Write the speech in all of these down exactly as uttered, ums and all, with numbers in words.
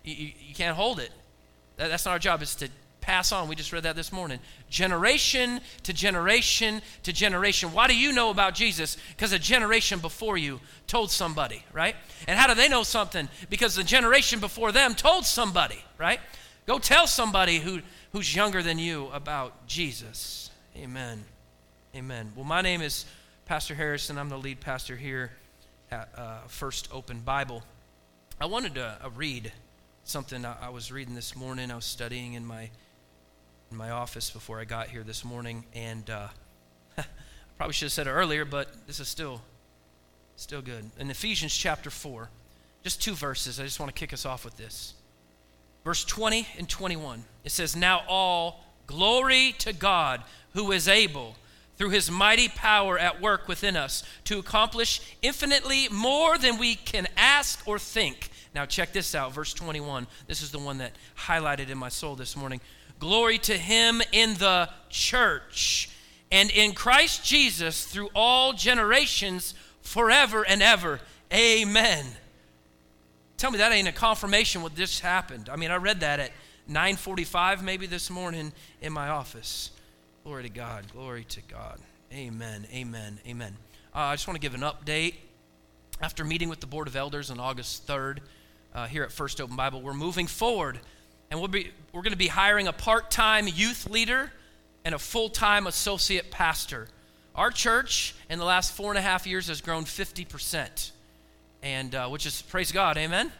You, you, you can't hold it. That, that's not our job. It's to pass on. We just read that this morning. Generation to generation to generation. Why do you know about Jesus? Because a generation before you told somebody, right? And how do they know something? Because the generation before them told somebody, right? Go tell somebody who, who's younger than you about Jesus. Amen. Amen. Well, my name is Pastor Harrison. I'm the lead pastor here at uh, First Open Bible. I wanted to uh, read something I, I was reading this morning. I was studying in my in my office before I got here this morning, and uh, I probably should have said it earlier, but this is still still good. In Ephesians chapter four, just two verses. I just want to kick us off with this. Verse twenty and twenty-one. It says, "Now all glory to God, who is able, through his mighty power at work within us, to accomplish infinitely more than we can ask or think." Now check this out, verse twenty-one. This is the one that highlighted in my soul this morning. "Glory to him in the church and in Christ Jesus through all generations, forever and ever. Amen." Tell me that ain't a confirmation what this happened. I mean, I read that at nine forty-five maybe this morning in my office. Glory to God. Glory to God. Amen. Amen. Amen. Uh, I just want to give an update. After meeting with the Board of Elders on August third uh, here at First Open Bible, we're moving forward, and we'll be, we're going to be hiring a part-time youth leader and a full-time associate pastor. Our church in the last four and a half years has grown fifty percent, and uh, which is, praise God, amen?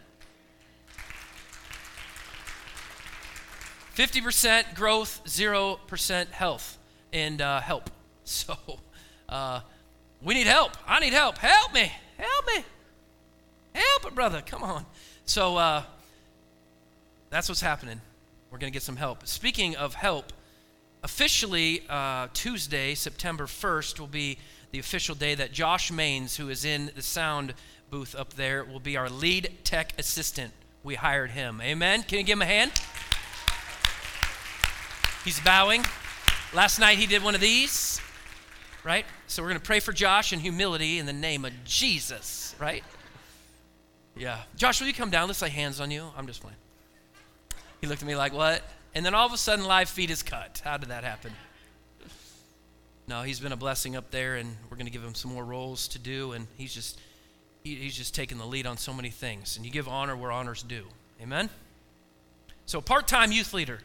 fifty percent growth, zero percent health and uh, help. So uh, we need help. I need help. Help me. Help me. Help it, brother. Come on. So uh, that's what's happening. We're going to get some help. Speaking of help, officially uh, Tuesday, September first, will be the official day that Josh Maines, who is in the sound booth up there, will be our lead tech assistant. We hired him. Amen? Can you give him a hand? He's bowing. Last night he did one of these, right? So we're going to pray for Josh in humility in the name of Jesus, right? Yeah. Josh, will you come down? Let's lay hands on you. I'm just playing. He looked at me like, what? And then all of a sudden, live feed is cut. How did that happen? No, he's been a blessing up there, and we're going to give him some more roles to do, and he's just he, he's just taking the lead on so many things. And you give honor where honor's due. Amen? So part-time youth leader.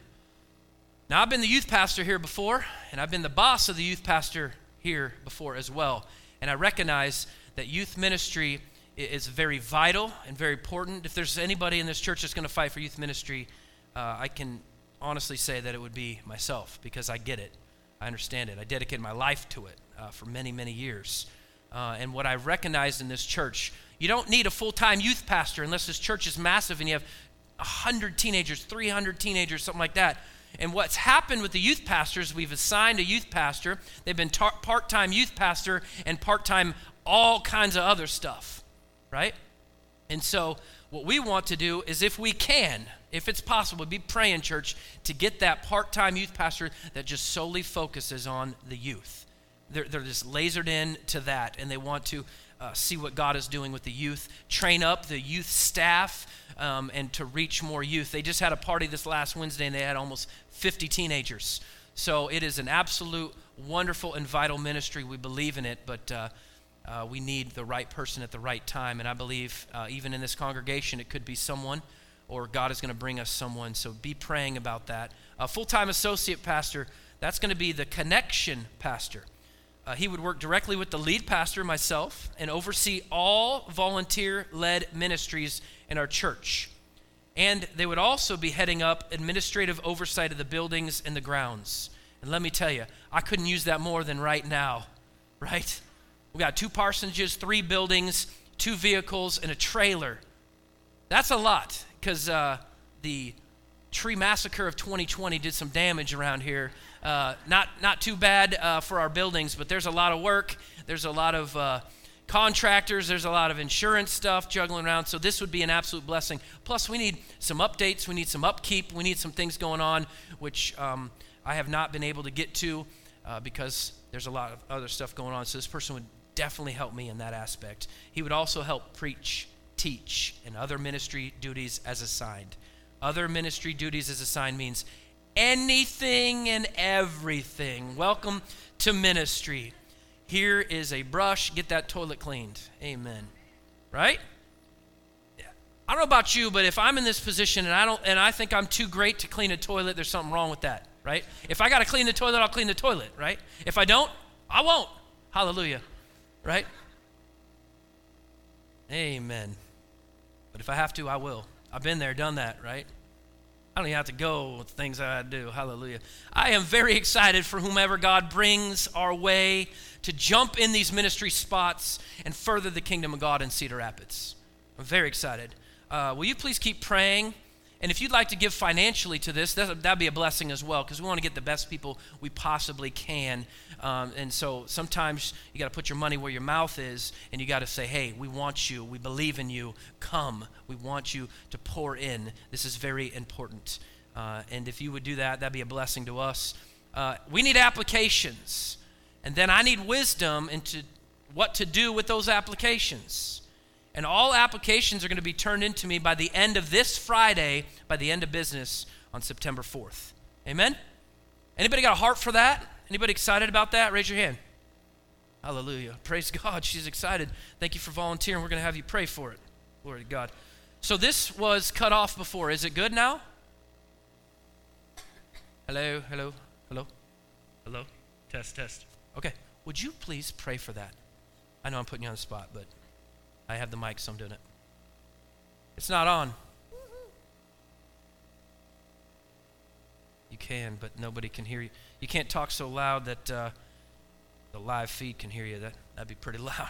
Now, I've been the youth pastor here before, and I've been the boss of the youth pastor here before as well. And I recognize that youth ministry is very vital and very important. If there's anybody in this church that's going to fight for youth ministry, uh, I can honestly say that it would be myself, because I get it. I understand it. I dedicated my life to it uh, for many, many years. Uh, and what I've recognized in this church, you don't need a full-time youth pastor unless this church is massive and you have one hundred teenagers, three hundred teenagers, something like that. And what's happened with the youth pastors, we've assigned a youth pastor. They've been tar- part-time youth pastor and part-time all kinds of other stuff, right? And so what we want to do is, if we can, if it's possible, be praying, church, to get that part-time youth pastor that just solely focuses on the youth. They're, they're just lasered in to that, and they want to uh, see what God is doing with the youth, train up the youth staff, um, and to reach more youth. They just had a party this last Wednesday, and they had almost fifty teenagers. So it is an absolute wonderful and vital ministry. We believe in it, but uh, uh, we need the right person at the right time. And I believe uh, even in this congregation, it could be someone, or God is going to bring us someone. So be praying about that. A full-time associate pastor, that's going to be the connection pastor. Uh, he would work directly with the lead pastor, myself, and oversee all volunteer-led ministries in our church. And they would also be heading up administrative oversight of the buildings and the grounds. And let me tell you, I couldn't use that more than right now, right? We got two parsonages, three buildings, two vehicles, and a trailer. That's a lot, because uh, the tree massacre of twenty twenty did some damage around here. Uh, not not too bad uh, for our buildings, but there's a lot of work. There's a lot of uh, contractors. There's a lot of insurance stuff juggling around. So this would be an absolute blessing. Plus, we need some updates. We need some upkeep. We need some things going on, which um, I have not been able to get to uh, because there's a lot of other stuff going on. So this person would definitely help me in that aspect. He would also help preach, teach, and other ministry duties as assigned. Other ministry duties as assigned means anything and everything. Welcome to ministry. Here is a brush. Get that toilet cleaned. Amen. Right? Yeah. I don't know about you, but if I'm in this position and I don't, and I think I'm too great to clean a toilet, there's something wrong with that, right? If I got to clean the toilet, I'll clean the toilet, right? If I don't, I won't. Hallelujah. Right? Amen. But if I have to, I will. I've been there, done that, right? I don't even have to go with things that I do. Hallelujah. I am very excited for whomever God brings our way to jump in these ministry spots and further the kingdom of God in Cedar Rapids. I'm very excited. Uh, will you please keep praying? And if you'd like to give financially to this, that would be a blessing as well, because we want to get the best people we possibly can. Um, and so sometimes you got to put your money where your mouth is, and you got to say, hey, we want you. We believe in you. Come. We want you to pour in. This is very important. Uh, and if you would do that, that'd be a blessing to us. Uh, we need applications. And then I need wisdom into what to do with those applications. And all applications are going to be turned into me by the end of this Friday, by the end of business on September fourth. Amen? Anybody got a heart for that? Anybody excited about that? Raise your hand. Hallelujah. Praise God. She's excited. Thank you for volunteering. We're going to have you pray for it. Glory to God. So this was cut off before. Is it good now? Hello, hello, hello, hello. Test, test. Okay. Would you please pray for that? I know I'm putting you on the spot, but I have the mic, so I'm doing it. It's not on. You can, but nobody can hear you. You can't talk so loud that uh, the live feed can hear you. That, that'd be pretty loud.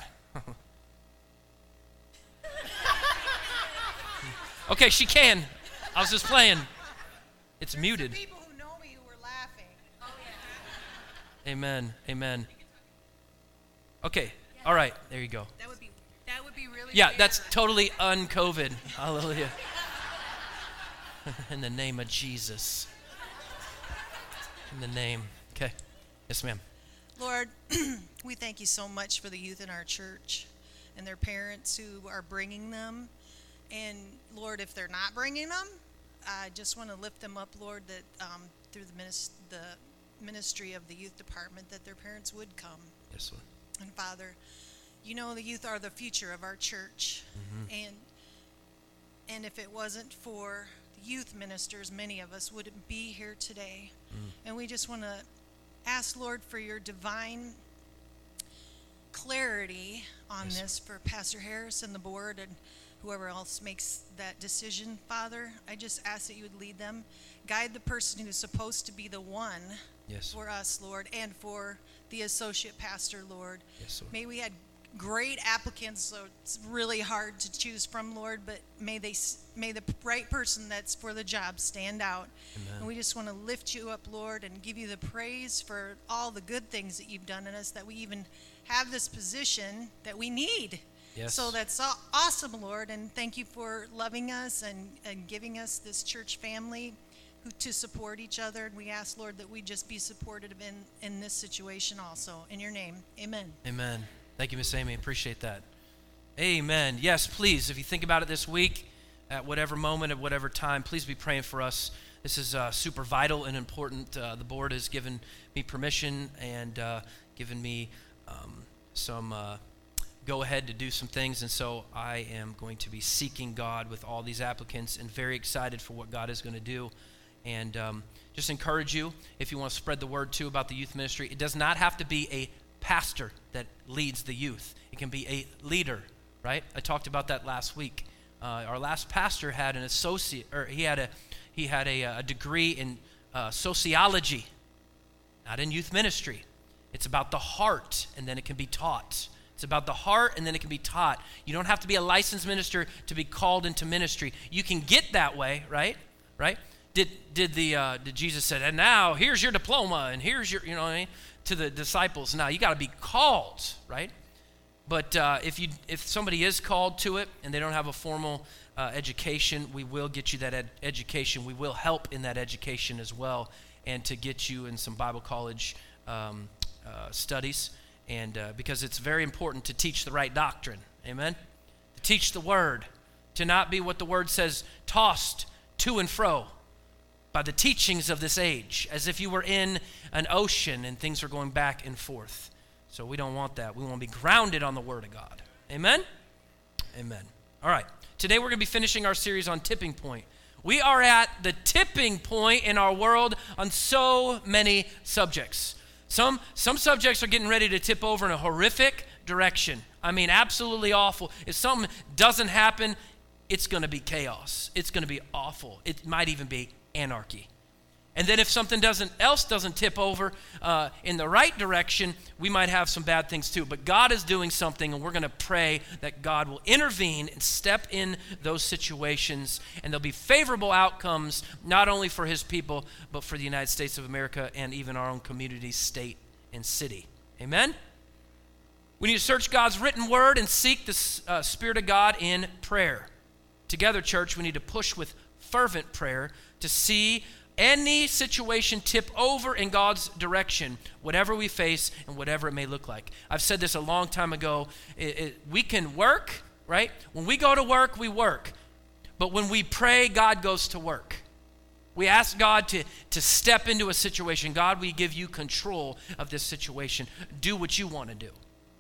Okay, she can. I was just playing. It's muted. There's people who know me who were laughing. Oh, yeah. Amen, amen. Okay, all right, there you go. That would be That would be really Yeah, fair. that's totally un-COVID. Hallelujah. In the name of Jesus. In the name. Okay. Yes, ma'am. Lord, we thank you so much for the youth in our church and their parents who are bringing them. And Lord, if they're not bringing them, I just want to lift them up, Lord, that um, through the, minis- the ministry of the youth department, that their parents would come. Yes, Lord. And Father, you know the youth are the future of our church. Mm-hmm. And and if it wasn't for the youth ministers, many of us wouldn't be here today. Mm. And we just want to ask, Lord, for your divine clarity on yes. this for Pastor Harris and the board and whoever else makes that decision, Father. I just ask that you would lead them. Guide the person who's supposed to be the one yes. for us, Lord, and for the associate pastor, Lord. Yes, Lord. May we had great applicants, so it's really hard to choose from, Lord, but may they may the right person that's for the job stand out. Amen. And we just want to lift you up, Lord, and give you the praise for all the good things that you've done in us, that we even have this position that we need. Yes. So that's awesome, Lord, and thank you for loving us and, and giving us this church family who to support each other. And we ask, Lord, that we just be supportive in, in this situation also. In your name, amen. Amen. Thank you, Miss Amy. Appreciate that. Amen. Yes, please, if you think about it this week, at whatever moment, at whatever time, please be praying for us. This is uh, super vital and important. Uh, the board has given me permission and uh, given me um, some uh, go-ahead to do some things, and so I am going to be seeking God with all these applicants and very excited for what God is going to do. And um, just encourage you, if you want to spread the word, too, about the youth ministry, it does not have to be a pastor that leads the youth. It can be a leader, right? I talked about that last week. Uh, our last pastor had an associate, or he had a he had a, a degree in uh, sociology, not in youth ministry. It's about the heart, and then it can be taught. It's about the heart, and then it can be taught. You don't have to be a licensed minister to be called into ministry. You can get that way, right? Right? Did did the uh, did Jesus said, and now here's your diploma, and here's your, you know what I mean, to the disciples. Now you got to be called, right? But uh, if you if somebody is called to it and they don't have a formal uh, education, we will get you that ed- education. We will help in that education as well, and to get you in some Bible college um, uh, studies. And uh, because it's very important to teach the right doctrine, amen? To teach the word, to not be what the word says, tossed to and fro by the teachings of this age, as if you were in an ocean and things are going back and forth. So we don't want that. We want to be grounded on the Word of God. Amen? Amen. All right. Today we're going to be finishing our series on tipping point. We are at the tipping point in our world on so many subjects. Some, some subjects are getting ready to tip over in a horrific direction. I mean, absolutely awful. If something doesn't happen, it's going to be chaos. It's going to be awful. It might even be anarchy. And then if something doesn't else doesn't tip over uh, in the right direction, we might have some bad things too. But God is doing something, and we're going to pray that God will intervene and step in those situations, and there'll be favorable outcomes, not only for his people, but for the United States of America and even our own community, state, and city. Amen? We need to search God's written word and seek the uh, Spirit of God in prayer. Together, church, we need to push with fervent prayer to see any situation tip over in God's direction, whatever we face and whatever it may look like. I've said this a long time ago. It, it, we can work, right? When we go to work, we work. But when we pray, God goes to work. We ask God to, to step into a situation. God, we give you control of this situation. Do what you want to do.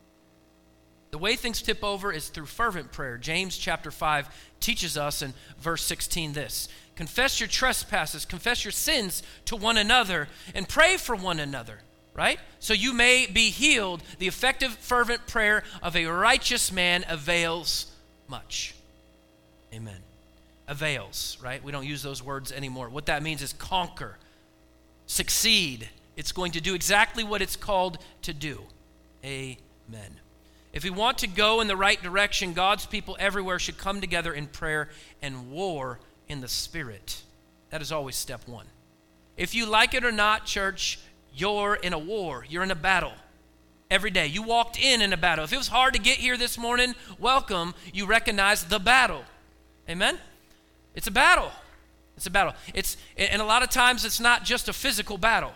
The way things tip over is through fervent prayer. James chapter five teaches us in verse sixteen this: confess your trespasses, confess your sins to one another, and pray for one another, right? So you may be healed. The effective, fervent prayer of a righteous man avails much. Amen. Avails, right? We don't use those words anymore. What that means is conquer, succeed. It's going to do exactly what it's called to do. Amen. If we want to go in the right direction, God's people everywhere should come together in prayer and war in the Spirit. That is always step one. If you like it or not, church, you're in a war. You're in a battle every day. You walked in in a battle. If it was hard to get here this morning, welcome. You recognize the battle. Amen? It's a battle. It's a battle. It's, and a lot of times it's not just a physical battle.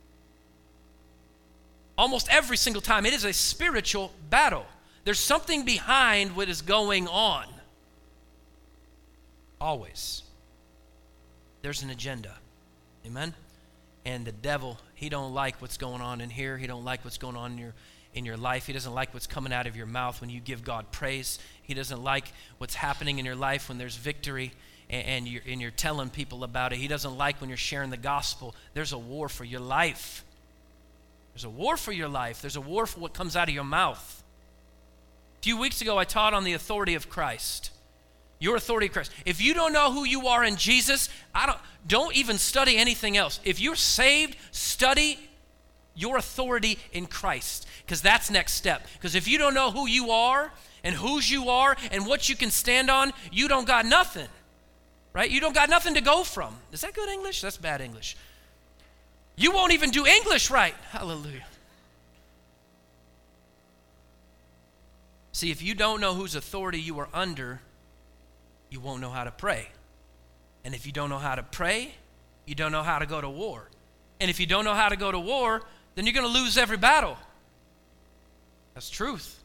Almost every single time, it is a spiritual battle. There's something behind what is going on. Always. There's an agenda. Amen? And the devil, he don't like what's going on in here. He don't like what's going on in your, in your life. He doesn't like what's coming out of your mouth when you give God praise. He doesn't like what's happening in your life when there's victory and, and, you're, and you're telling people about it. He doesn't like when you're sharing the gospel. There's a war for your life. There's a war for your life. There's a war for what comes out of your mouth. A few weeks ago, I taught on the authority of Christ. Your authority of Christ. If you don't know who you are in Jesus, I don't, don't even study anything else. If you're saved, study your authority in Christ, because that's next step. Because if you don't know who you are and whose you are and what you can stand on, you don't got nothing, right? You don't got nothing to go from. Is that good English? That's bad English. You won't even do English right. Hallelujah. See, if you don't know whose authority you are under, you won't know how to pray. And if you don't know how to pray, you don't know how to go to war. And if you don't know how to go to war, then you're going to lose every battle. That's truth.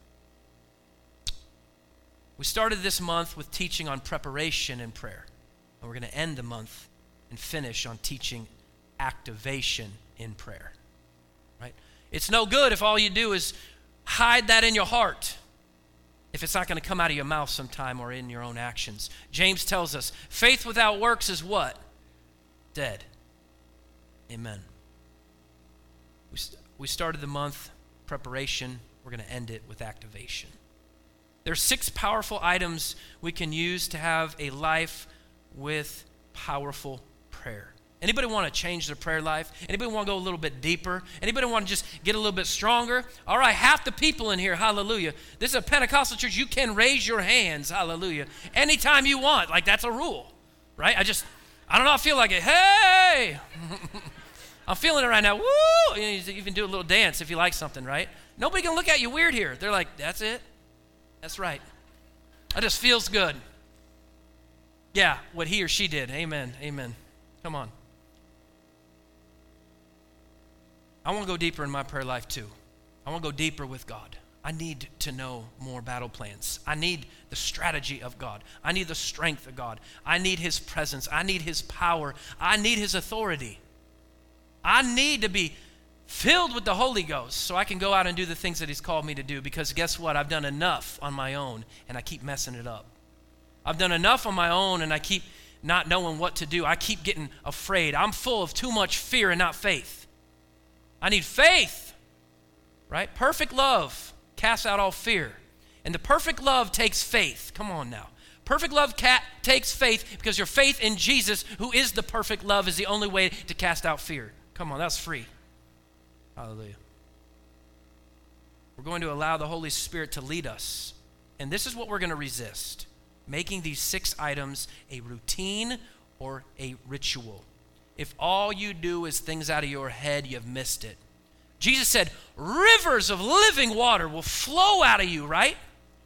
We started this month with teaching on preparation and prayer. And we're going to end the month and finish on teaching activation in prayer, right? It's no good if all you do is hide that in your heart, if it's not going to come out of your mouth sometime or in your own actions. James tells us, faith without works is what? Dead. Amen. We, st- we started the month preparation. We're going to end it with activation. There are six powerful items we can use to have a life with powerful prayer. Anybody want to change their prayer life? Anybody want to go a little bit deeper? Anybody want to just get a little bit stronger? All right, half the people in here, hallelujah. This is a Pentecostal church. You can raise your hands, hallelujah, anytime you want. Like, that's a rule, right? I just, I don't know, I feel like it. Hey! I'm feeling it right now. Woo! You even do a little dance if you like something, right? Nobody can look at you weird here. They're like, that's it? That's right. That just feels good. Yeah, what he or she did. Amen, amen. Come on. I want to go deeper in my prayer life too. I want to go deeper with God. I need to know more battle plans. I need the strategy of God. I need the strength of God. I need his presence. I need his power. I need his authority. I need to be filled with the Holy Ghost so I can go out and do the things that he's called me to do, because guess what? I've done enough on my own and I keep messing it up. I've done enough on my own and I keep not knowing what to do. I keep getting afraid. I'm full of too much fear and not faith. I need faith, right? Perfect love casts out all fear. And the perfect love takes faith. Come on now. Perfect love ca- takes faith, because your faith in Jesus, who is the perfect love, is the only way to cast out fear. Come on, that's free. Hallelujah. We're going to allow the Holy Spirit to lead us. And this is what we're going to resist: making these six items a routine or a ritual. If all you do is things out of your head, you've missed it. Jesus said, rivers of living water will flow out of you, right?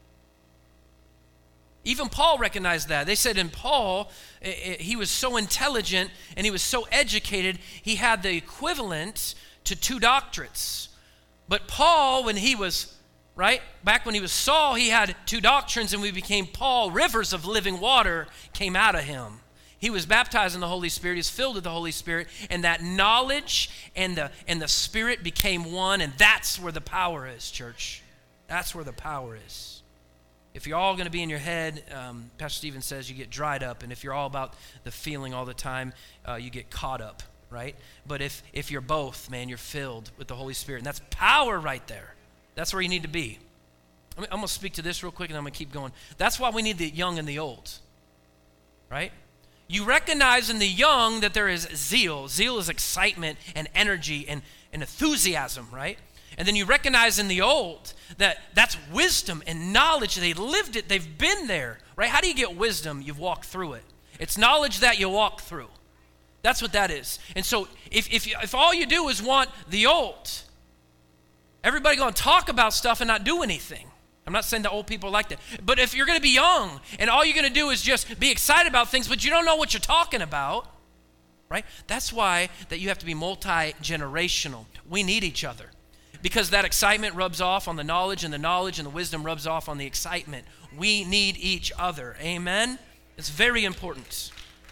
Even Paul recognized that. They said in Paul, he was so intelligent and he was so educated, he had the equivalent to two doctorates. But Paul, when he was, right, back when he was Saul, he had two doctrines, and we became Paul. Rivers of living water came out of him. He was baptized in the Holy Spirit. He was filled with the Holy Spirit, and that knowledge and the and the Spirit became one, and that's where the power is, church. That's where the power is. If you're all going to be in your head, um, Pastor Stephen says you get dried up, and if you're all about the feeling all the time, uh, you get caught up, right? But if if you're both, man, you're filled with the Holy Spirit, and that's power right there. That's where you need to be. I'm, I'm going to speak to this real quick, and I'm going to keep going. That's why we need the young and the old, right? You recognize in the young that there is zeal. Zeal is excitement and energy and, and enthusiasm, right? And then you recognize in the old that that's wisdom and knowledge. They lived it. They've been there, right? How do you get wisdom? You've walked through it. It's knowledge that you walk through. That's what that is. And so if if, you, if all you do is want the old, everybody going to talk about stuff and not do anything. I'm not saying that old people are like that. But if you're going to be young and all you're going to do is just be excited about things, but you don't know what you're talking about, right? That's why that you have to be multi-generational. We need each other, because that excitement rubs off on the knowledge, and the knowledge and the wisdom rubs off on the excitement. We need each other. Amen? It's very important.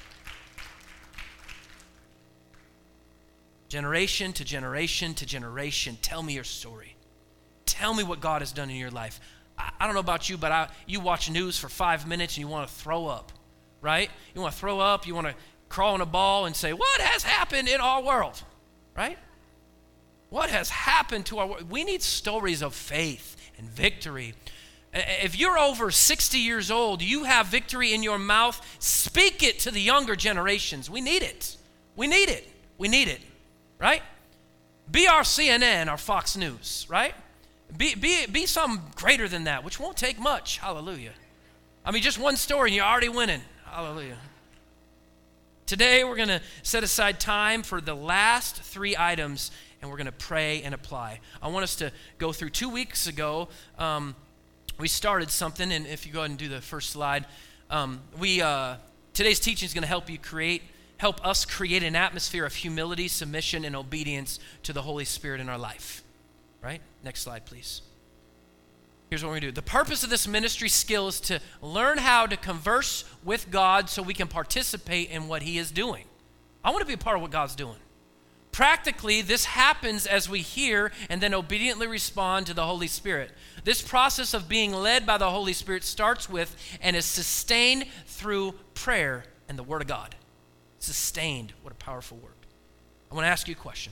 Generation to generation to generation, tell me your story. Tell me what God has done in your life. I don't know about you, but I, you watch news for five minutes and you want to throw up, right? You want to throw up, you want to crawl in a ball and say, what has happened in our world, right? What has happened to our world? We need stories of faith and victory. If you're over sixty years old, you have victory in your mouth. Speak it to the younger generations. We need it. We need it. We need it, right? Be our C N N, our Fox News, right? Be, be, be something greater than that, which won't take much. Hallelujah. I mean, just one story and you're already winning. Hallelujah. Today, we're going to set aside time for the last three items, and we're going to pray and apply. I want us to go through. Two weeks ago, um, we started something, and if you go ahead and do the first slide, um, we uh, today's teaching is going to help you create, help us create an atmosphere of humility, submission, and obedience to the Holy Spirit in our life. Right? Next slide, please. Here's what we're going to do. The purpose of this ministry skill is to learn how to converse with God so we can participate in what he is doing. I want to be a part of what God's doing. Practically, this happens as we hear and then obediently respond to the Holy Spirit. This process of being led by the Holy Spirit starts with and is sustained through prayer and the Word of God. Sustained. What a powerful word. I want to ask you a question.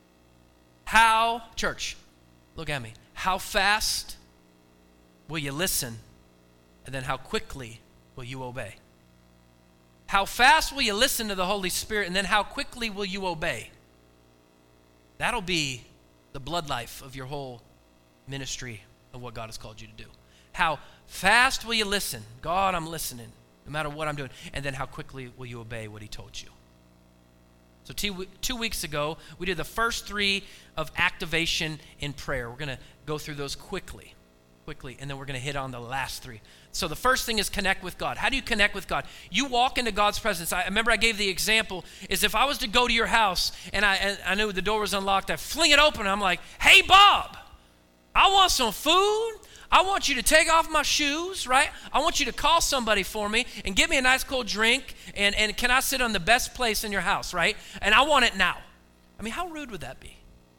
How, church, look at me. How fast will you listen? And then how quickly will you obey? How fast will you listen to the Holy Spirit? And then how quickly will you obey? That'll be the blood life of your whole ministry of what God has called you to do. How fast will you listen? God, I'm listening, no matter what I'm doing. And then how quickly will you obey what he told you? So two, two weeks ago, we did the first three of activation in prayer. We're going to go through those quickly, quickly, and then we're going to hit on the last three. So the first thing is connect with God. How do you connect with God? You walk into God's presence. I remember I gave the example is if I was to go to your house and I, and I knew the door was unlocked, I fling it open and I'm like, hey, Bob, I want some food. I want you to take off my shoes, right? I want you to call somebody for me and give me a nice cold drink, and, and can I sit on the best place in your house, right? And I want it now. I mean, how rude would that be?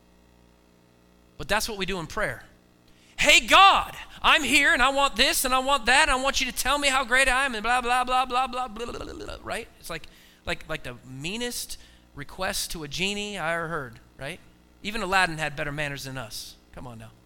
But that's what we do in prayer. Hey, God, I'm here, and I want this, and I want that, and I want you to tell me how great I am, and blah, blah, blah, blah, blah, blah, blah, blah, blah, right? It's like, like, like the meanest request to a genie I ever heard, right? Even Aladdin had better manners than us. Come on now.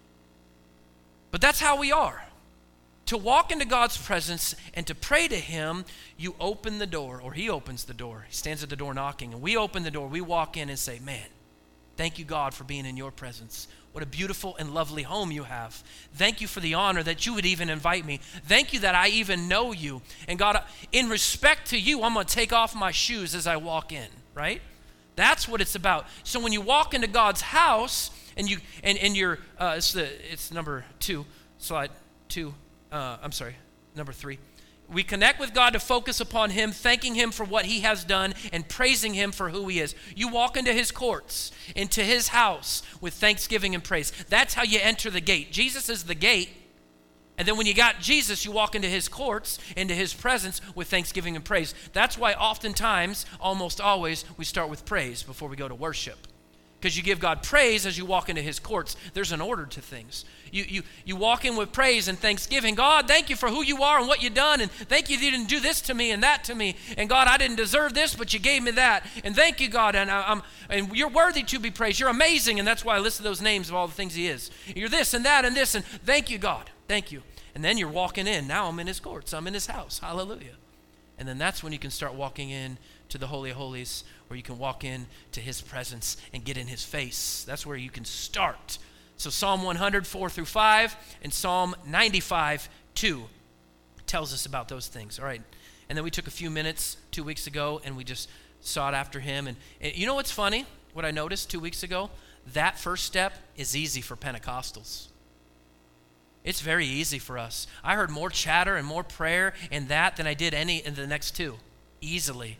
But that's how we are. To walk into God's presence and to pray to him, you open the door, or he opens the door. He stands at the door knocking, and we open the door. We walk in and say, man, thank you, God, for being in your presence. What a beautiful and lovely home you have. Thank you for the honor that you would even invite me. Thank you that I even know you. And God, in respect to you, I'm going to take off my shoes as I walk in, right? That's what it's about. So when you walk into God's house, and you and, and you're, uh, it's the it's number two, slide two, uh, I'm sorry, number three. We connect with God to focus upon him, thanking him for what he has done and praising him for who he is. You walk into his courts, into his house with thanksgiving and praise. That's how you enter the gate. Jesus is the gate. And then when you got Jesus, you walk into his courts, into his presence with thanksgiving and praise. That's why oftentimes, almost always, we start with praise before we go to worship. Because you give God praise as you walk into his courts. There's an order to things. You, you, you walk in with praise and thanksgiving. God, thank you for who you are and what you've done. And thank you that you didn't do this to me and that to me. And God, I didn't deserve this, but you gave me that. And thank you, God. And, I, I'm, and you're worthy to be praised. You're amazing. And that's why I listed those names of all the things he is. You're this and that and this. And thank you, God. Thank you. And then you're walking in. Now I'm in his courts. I'm in his house. Hallelujah. And then that's when you can start walking in to the Holy of Holies, where you can walk in to his presence and get in his face. That's where you can start. So Psalm one hundred, four through five, and Psalm ninety-five, two tells us about those things. All right. And then we took a few minutes two weeks ago, and we just sought after him. And, and you know what's funny? What I noticed two weeks ago? That first step is easy for Pentecostals. It's very easy for us. I heard more chatter and more prayer in that than I did any in the next two. Easily.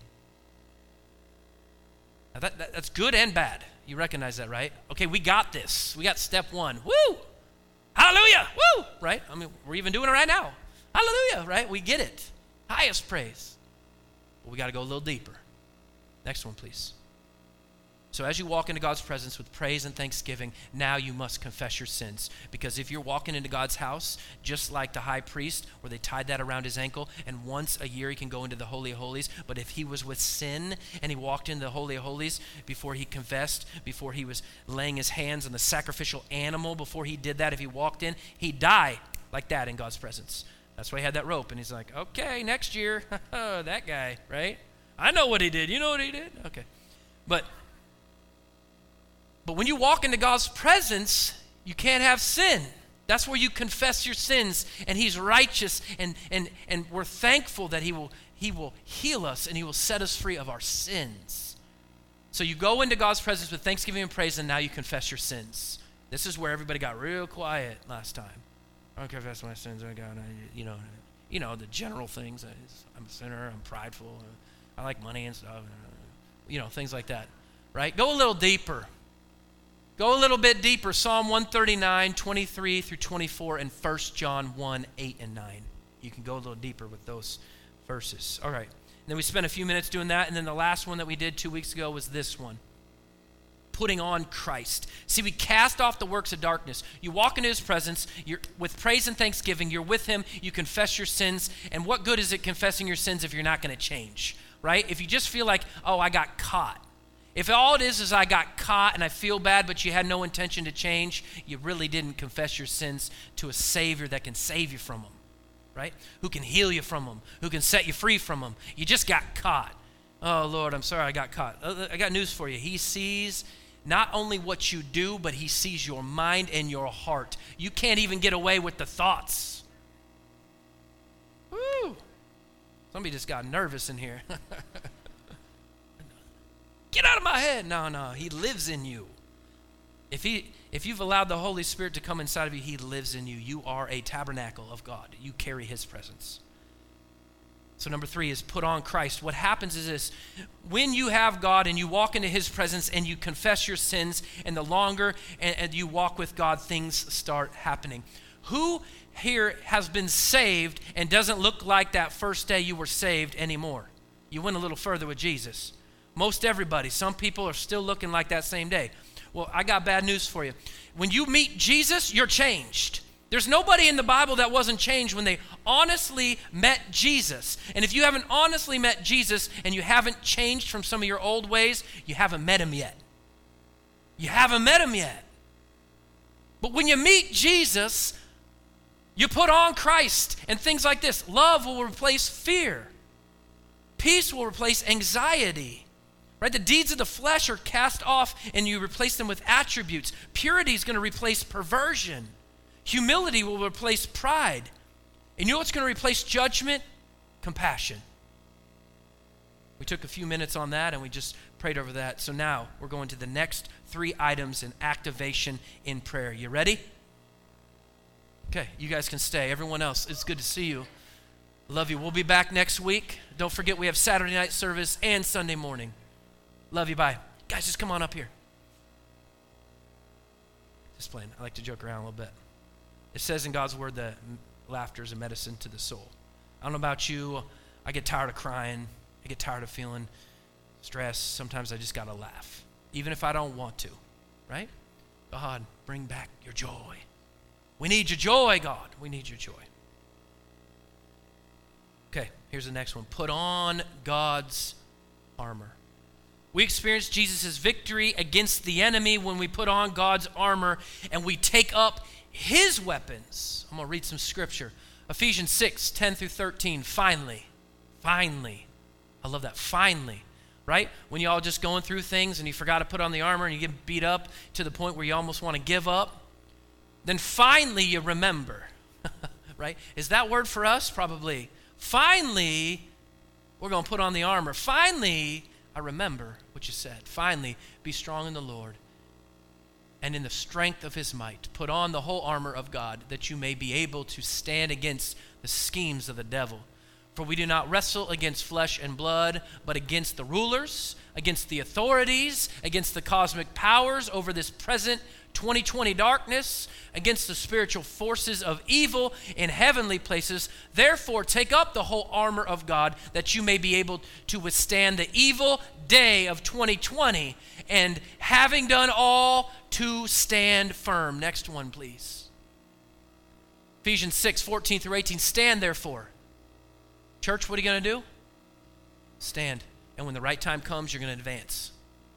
Now that, that, that's good and bad. You recognize that, right? Okay, we got this. We got step one. Woo! Hallelujah! Woo! Right? I mean, we're even doing it right now. Hallelujah, right? We get it. Highest praise. But we got to go a little deeper. Next one, please. So as you walk into God's presence with praise and thanksgiving, now you must confess your sins. Because if you're walking into God's house, just like the high priest, where they tied that around his ankle, and once a year he can go into the Holy of Holies, but if he was with sin and he walked into the Holy of Holies before he confessed, before he was laying his hands on the sacrificial animal, before he did that, if he walked in, he'd die like that in God's presence. That's why he had that rope, and he's like, okay, next year, that guy, right? I know what he did. You know what he did? Okay. But... But when you walk into God's presence, you can't have sin. That's where you confess your sins, and he's righteous, and and and we're thankful that he will he will heal us and he will set us free of our sins. So you go into God's presence with thanksgiving and praise, and now you confess your sins. This is where everybody got real quiet last time. I don't confess my sins, oh God, I, you know, you know the general things. I, I'm a sinner. I'm prideful. I like money and stuff. You know, things like that, right? Go a little deeper. Go a little bit deeper, Psalm one thirty-nine, twenty-three through twenty-four, and First John one, eight and nine. You can go a little deeper with those verses. All right. And then we spent a few minutes doing that, and then the last one that we did two weeks ago was this one. Putting on Christ. See, we cast off the works of darkness. You walk into his presence, you're with praise and thanksgiving, you're with him, you confess your sins, and what good is it confessing your sins if you're not going to change, right? If you just feel like, oh, I got caught. If all it is is I got caught and I feel bad, but you had no intention to change, you really didn't confess your sins to a Savior that can save you from them, right? Who can heal you from them, who can set you free from them. You just got caught. Oh, Lord, I'm sorry I got caught. I got news for you. He sees not only what you do, but he sees your mind and your heart. You can't even get away with the thoughts. Woo! Somebody just got nervous in here. Get out of my head. No, no, he lives in you. If he, if you've allowed the Holy Spirit to come inside of you, he lives in you. You are a tabernacle of God. You carry his presence. So number three is put on Christ. What happens is this: when you have God and you walk into his presence and you confess your sins, and the longer and, and you walk with God, things start happening. Who here has been saved and doesn't look like that first day you were saved anymore? You went a little further with Jesus. Most everybody. Some people are still looking like that same day. Well, I got bad news for you. When you meet Jesus, you're changed. There's nobody in the Bible that wasn't changed when they honestly met Jesus. And if you haven't honestly met Jesus and you haven't changed from some of your old ways, you haven't met him yet. You haven't met him yet. But when you meet Jesus, you put on Christ, and things like this. Love will replace fear. Peace will replace anxiety. Right? The deeds of the flesh are cast off and you replace them with attributes. Purity is going to replace perversion. Humility will replace pride. And you know what's going to replace judgment? Compassion. We took a few minutes on that and we just prayed over that. So now we're going to the next three items in activation in prayer. You ready? Okay, you guys can stay. Everyone else, it's good to see you. Love you. We'll be back next week. Don't forget we have Saturday night service and Sunday morning. Love you. Bye. Guys, just come on up here. Just playing. I like to joke around a little bit. It says in God's word that laughter is a medicine to the soul. I don't know about you. I get tired of crying. I get tired of feeling stressed. Sometimes I just got to laugh, even if I don't want to, right? God, bring back your joy. We need your joy, God. We need your joy. Okay, here's the next one. Put on God's armor. We experience Jesus' victory against the enemy when we put on God's armor and we take up his weapons. I'm going to read some scripture. Ephesians six, ten through thirteen. Finally, finally. I love that. Finally, right? When you all just going through things and you forgot to put on the armor and you get beat up to the point where you almost want to give up, then finally you remember, right? Is that word for us? Probably. Finally, we're going to put on the armor. Finally, I remember what you said. Finally, be strong in the Lord and in the strength of his might. Put on the whole armor of God that you may be able to stand against the schemes of the devil. For we do not wrestle against flesh and blood, but against the rulers, against the authorities, against the cosmic powers over this present twenty twenty darkness, against the spiritual forces of evil in heavenly places. Therefore, take up the whole armor of God that you may be able to withstand the evil day of twenty twenty, and having done all, to stand firm. Next one, please. Ephesians six, fourteen through eighteen. Stand therefore. Church, what are you going to do? Stand. And when the right time comes, you're going to advance.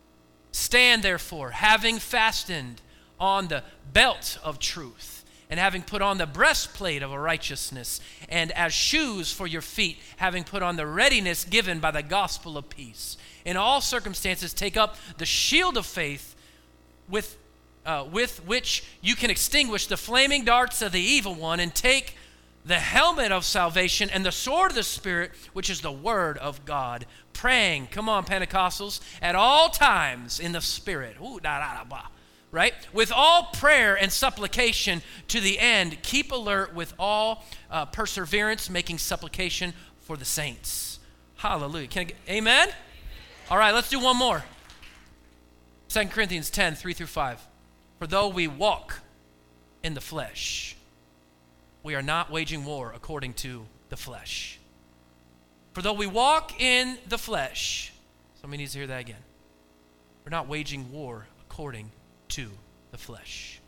Stand therefore, having fastened on the belt of truth, and having put on the breastplate of righteousness, and as shoes for your feet, having put on the readiness given by the gospel of peace. In all circumstances, take up the shield of faith with, uh, with which you can extinguish the flaming darts of the evil one, and take the helmet of salvation and the sword of the Spirit, which is the word of God, praying, come on, Pentecostals, at all times in the Spirit. Ooh, da, da, da, blah. Right? With all prayer and supplication to the end, keep alert with all uh, perseverance, making supplication for the saints. Hallelujah. Can I get, amen? All right, let's do one more. Second Corinthians ten, three through five. For though we walk in the flesh, we are not waging war according to the flesh. For though we walk in the flesh, somebody needs to hear that again. We're not waging war according to the flesh.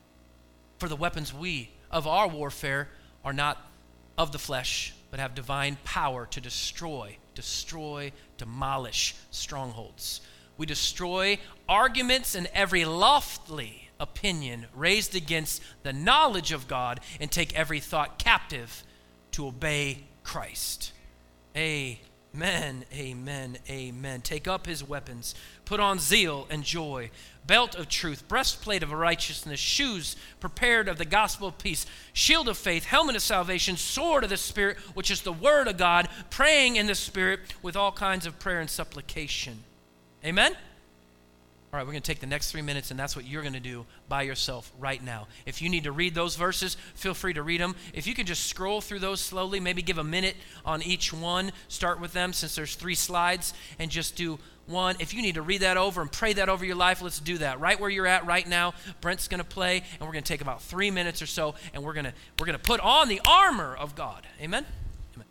For the weapons we of our warfare are not of the flesh, but have divine power to destroy, destroy, demolish strongholds. We destroy arguments and every lofty opinion raised against the knowledge of God, and take every thought captive to obey Christ. Amen, amen, amen. Take up his weapons. Put on zeal and joy, belt of truth, breastplate of righteousness, shoes prepared of the gospel of peace, shield of faith, helmet of salvation, sword of the Spirit, which is the word of God, praying in the Spirit with all kinds of prayer and supplication. Amen? All right, we're going to take the next three minutes, and that's what you're going to do by yourself right now. If you need to read those verses, feel free to read them. If you could just scroll through those slowly, maybe give a minute on each one. Start with them since there's three slides, and just do one. If you need to read that over and pray that over your life, let's do that. Right where you're at right now, Brent's going to play, and we're going to take about three minutes or so, and we're going to we're going to put on the armor of God. Amen? Amen.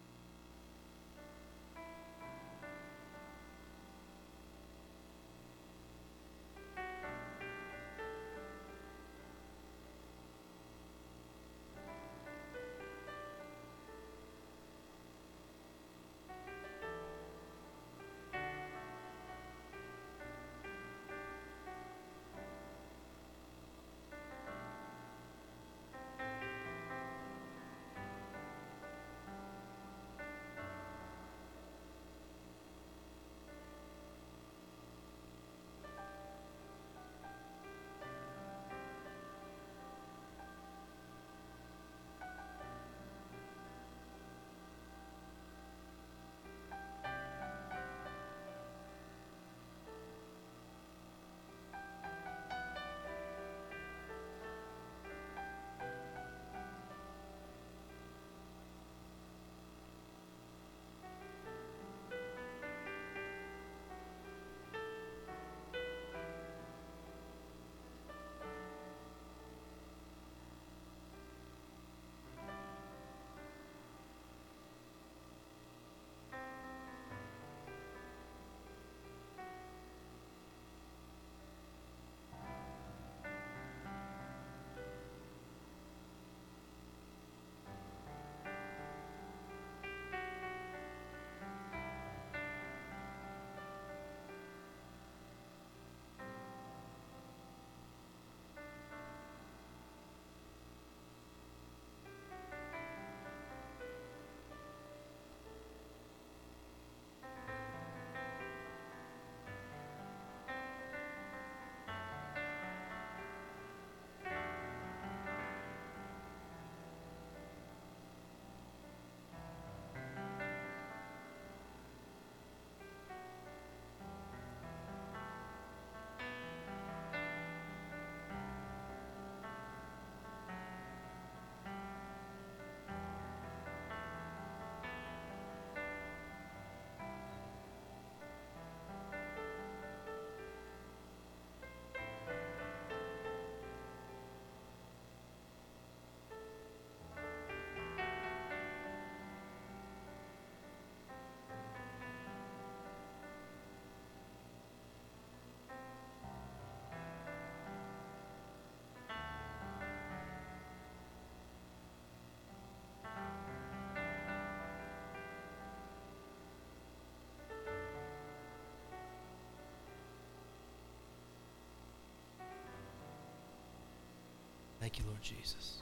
Thank you, Lord Jesus.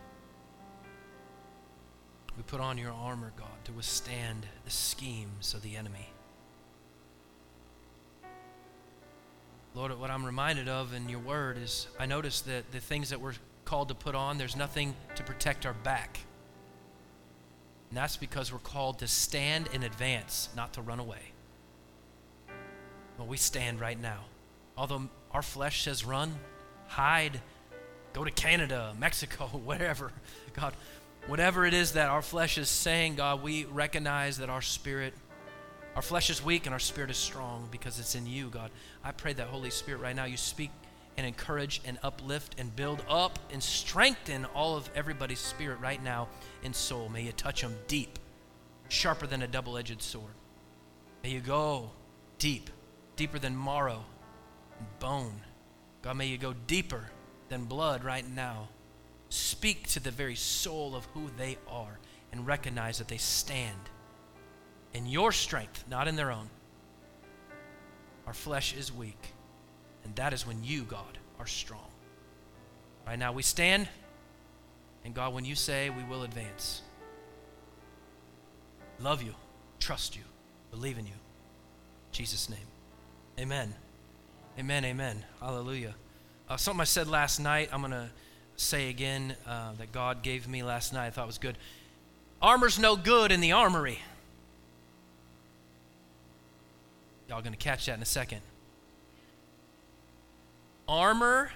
We put on your armor, God, to withstand the schemes of the enemy. Lord, what I'm reminded of in your word is I notice that the things that we're called to put on, there's nothing to protect our back. And that's because we're called to stand and advance, not to run away. Well, we stand right now. Although our flesh says run, hide, go to Canada, Mexico, whatever. God, whatever it is that our flesh is saying, God, we recognize that our spirit, our flesh is weak and our spirit is strong because it's in you, God. I pray that Holy Spirit right now, you speak and encourage and uplift and build up and strengthen all of everybody's spirit right now in soul. May you touch them deep, sharper than a double-edged sword. May you go deep, deeper than marrow and bone. God, may you go deeper than blood right now. Speak to the very soul of who they are and recognize that they stand in your strength, not in their own. Our flesh is weak, and that is when you, God, are strong. Right now we stand, and God, when you say, we will advance. Love you, trust you, believe in you. In Jesus' name, amen. Amen, amen. Hallelujah. Uh, something I said last night, I'm going to say again uh, that God gave me last night. I thought it was good. Armor's no good in the armory. Y'all going to catch that in a second. armor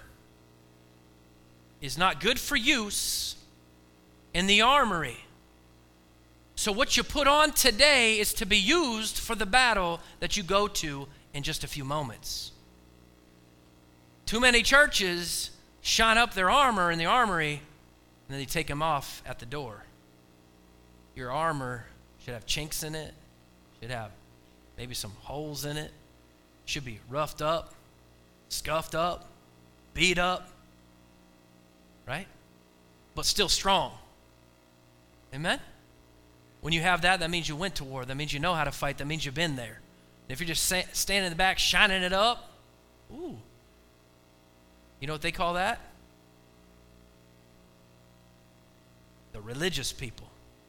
is not good for use in the armory. So what you put on today is to be used for the battle that you go to in just a few moments. Too many churches shine up their armor in the armory, and then they take them off at the door. Your armor should have chinks in it, should have maybe some holes in it, should be roughed up, scuffed up, beat up, right? But still strong. Amen? When you have that, that means you went to war. That means you know how to fight. That means you've been there. And if you're just sa- standing in the back, shining it up, ooh. You know what they call that? The religious people.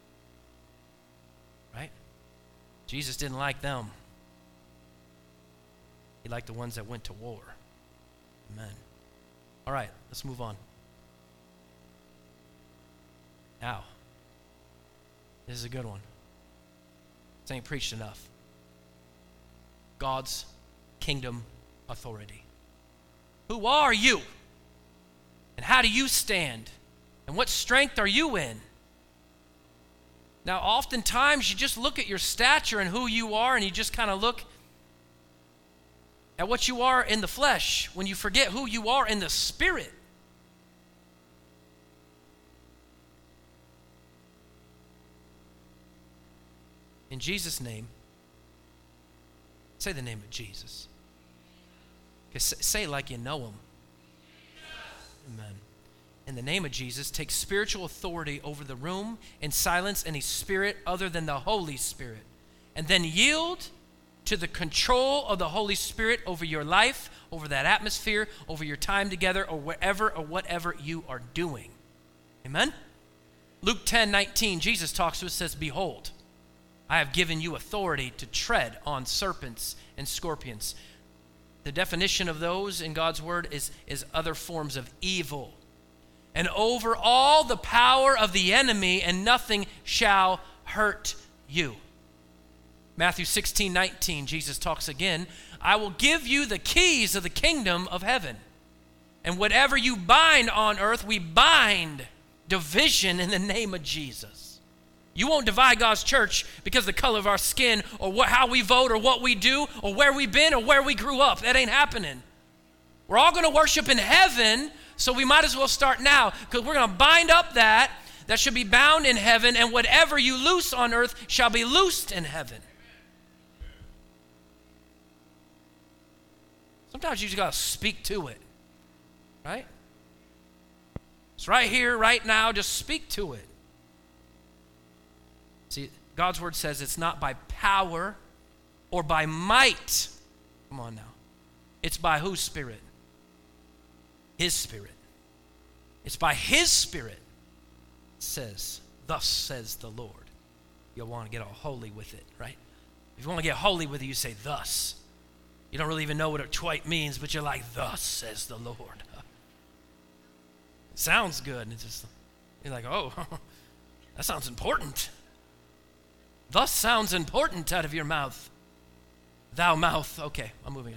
Right? Jesus didn't like them. He liked the ones that went to war. Amen. All right, let's move on. Now, this is a good one. This ain't preached enough. God's kingdom authority. Who are you? And how do you stand? And what strength are you in? Now, oftentimes you just look at your stature and who you are, and you just kind of look at what you are in the flesh when you forget who you are in the spirit. In Jesus' name, say the name of Jesus. Okay, say it like you know him. Amen. In the name of Jesus, take spiritual authority over the room and silence any spirit other than the Holy Spirit. And then yield to the control of the Holy Spirit over your life, over that atmosphere, over your time together, or wherever or whatever you are doing. Amen? Luke ten nineteen, Jesus talks to us, says, behold, I have given you authority to tread on serpents and scorpions. The definition of those in God's word is, is other forms of evil. And over all the power of the enemy, and nothing shall hurt you. Matthew sixteen nineteen, Jesus talks again. I will give you the keys of the kingdom of heaven. And whatever you bind on earth, we bind division in the name of Jesus. You won't divide God's church because of the color of our skin, or what, how we vote, or what we do, or where we've been, or where we grew up. That ain't happening. We're all going to worship in heaven, so we might as well start now, because we're going to bind up that that should be bound in heaven, and whatever you loose on earth shall be loosed in heaven. Sometimes you just got to speak to it, right? It's right here, right now. Just speak to it. See, God's word says it's not by power or by might. Come on now. It's by whose spirit? His spirit. It's by his spirit. It says, thus says the Lord. You'll want to get all holy with it, right? If you want to get holy with it, you say thus. You don't really even know what it quite means, but you're like, thus says the Lord. It sounds good. And it's just, you're like, oh, that sounds important. Thus sounds important out of your mouth. Thou mouth. Okay, I'm moving on.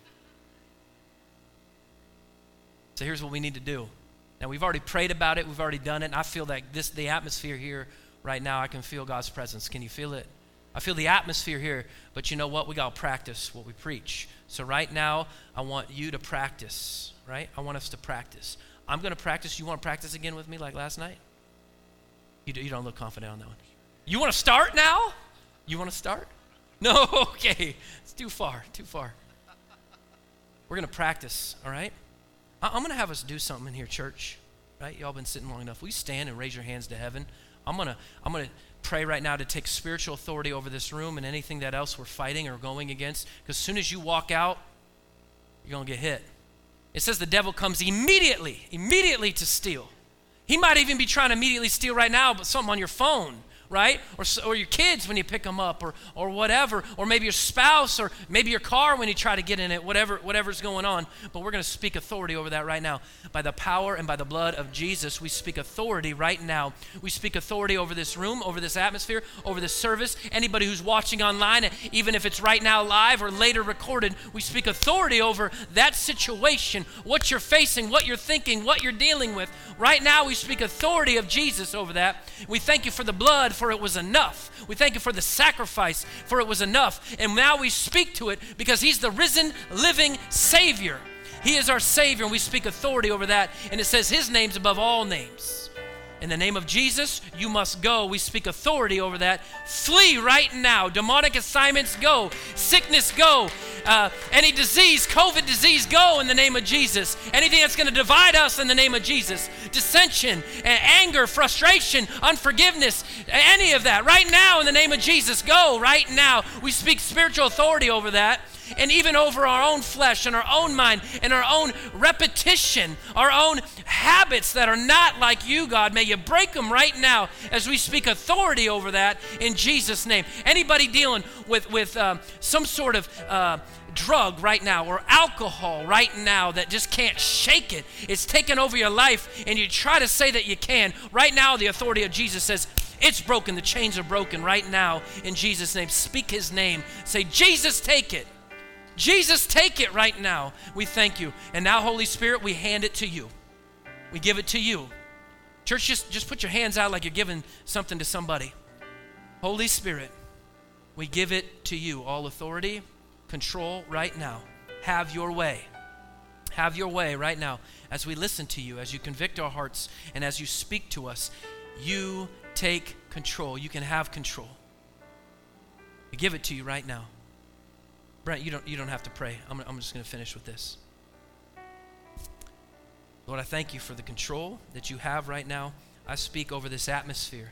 So here's what we need to do. Now, we've already prayed about it. We've already done it. And I feel that this, the atmosphere here right now, I can feel God's presence. Can you feel it? I feel the atmosphere here. But you know what? We got to practice what we preach. So right now, I want you to practice, right? I want us to practice. I'm going to practice. You want to practice again with me like last night? You, do, you don't look confident on that one. You want to start now? You want to start? No, okay. It's too far, too far. We're going to practice, all right? I'm going to have us do something in here, church, right? Y'all been sitting long enough. Will you stand and raise your hands to heaven? I'm going to I'm going to pray right now to take spiritual authority over this room and anything that else we're fighting or going against, because as soon as you walk out, you're going to get hit. It says the devil comes immediately, immediately to steal. He might even be trying to immediately steal right now, but something on your phone, right? Or, or your kids when you pick them up, or or whatever, or maybe your spouse, or maybe your car when you try to get in it, whatever whatever's going on. But we're going to speak authority over that right now. By the power and by the blood of Jesus, we speak authority right now. We speak authority over this room, over this atmosphere, over this service. Anybody who's watching online, even if it's right now live or later recorded, we speak authority over that situation, what you're facing, what you're thinking, what you're dealing with. Right now, we speak authority of Jesus over that. We thank you for the blood, for it was enough. We thank you for the sacrifice, for it was enough. And now we speak to it because he's the risen, living Savior. He is our Savior, and we speak authority over that. And it says his name's above all names. In the name of Jesus, you must go. We speak authority over that. Flee right now. Demonic assignments, go. Sickness, go. Uh, any disease, COVID disease, go in the name of Jesus. Anything that's going to divide us in the name of Jesus. Dissension, anger, frustration, unforgiveness, any of that. Right now in the name of Jesus, go right now. We speak spiritual authority over that. And even over our own flesh and our own mind and our own repetition, our own habits that are not like you, God. May you break them right now as we speak authority over that in Jesus' name. Anybody dealing with, with um, some sort of uh, drug right now or alcohol right now that just can't shake it. It's taken over your life and you try to say that you can. Right now, the authority of Jesus says, it's broken. The chains are broken right now in Jesus' name. Speak his name. Say, Jesus, take it. Jesus, take it right now. We thank you. And now, Holy Spirit, we hand it to you. We give it to you. Church, just, just put your hands out like you're giving something to somebody. Holy Spirit, we give it to you. All authority, control right now. Have your way. Have your way right now as we listen to you, as you convict our hearts, and as you speak to us. You take control. You can have control. We give it to you right now. Brent, you don't you don't have to pray. I'm, I'm just going to finish with this. Lord, I thank you for the control that you have right now. I speak over this atmosphere.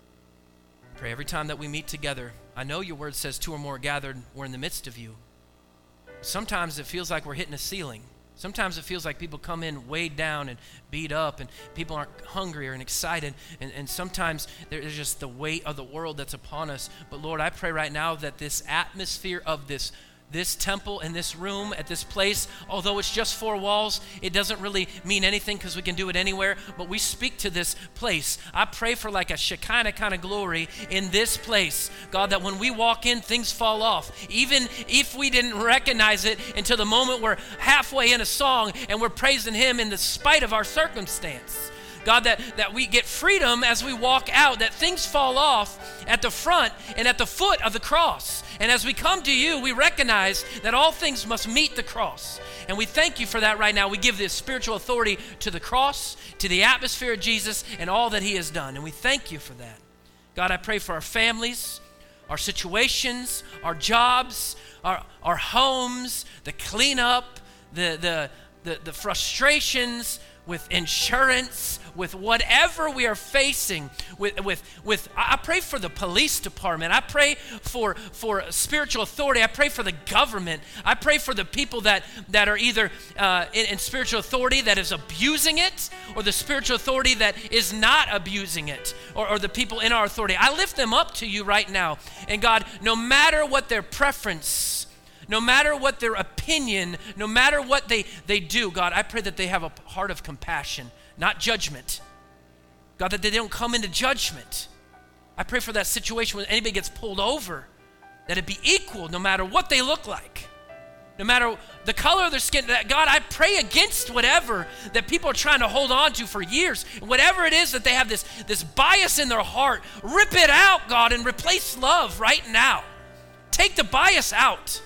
Pray every time that we meet together. I know your word says two or more gathered, we're in the midst of you. Sometimes it feels like we're hitting a ceiling. Sometimes it feels like people come in weighed down and beat up, and people aren't hungry or excited, and, and sometimes there's just the weight of the world that's upon us. But Lord, I pray right now that this atmosphere of this This temple and this room at this place, although it's just four walls, it doesn't really mean anything because we can do it anywhere, but we speak to this place. I pray for like a Shekinah kind of glory in this place, God, that when we walk in, things fall off. Even if we didn't recognize it until the moment we're halfway in a song and we're praising him in the spite of our circumstance. God, that, that we get freedom as we walk out, that things fall off at the front and at the foot of the cross. And as we come to you, we recognize that all things must meet the cross. And we thank you for that right now. We give this spiritual authority to the cross, to the atmosphere of Jesus, and all that he has done. And we thank you for that. God, I pray for our families, our situations, our jobs, our, our homes, the cleanup, the, the, the, the frustrations with insurance, with whatever we are facing, with, with, with, I pray for the police department. I pray for, for spiritual authority. I pray for the government. I pray for the people that, that are either uh, in, in spiritual authority that is abusing it, or the spiritual authority that is not abusing it, or, or the people in our authority. I lift them up to you right now. And God, no matter what their preference, no matter what their opinion, no matter what they, they do, God, I pray that they have a heart of compassion, not judgment. God, that they don't come into judgment. I pray for that situation when anybody gets pulled over, that it be equal no matter what they look like, no matter the color of their skin. That God, I pray against whatever that people are trying to hold on to for years. Whatever it is that they have this, this bias in their heart, rip it out, God, and replace love right now. Take the bias out.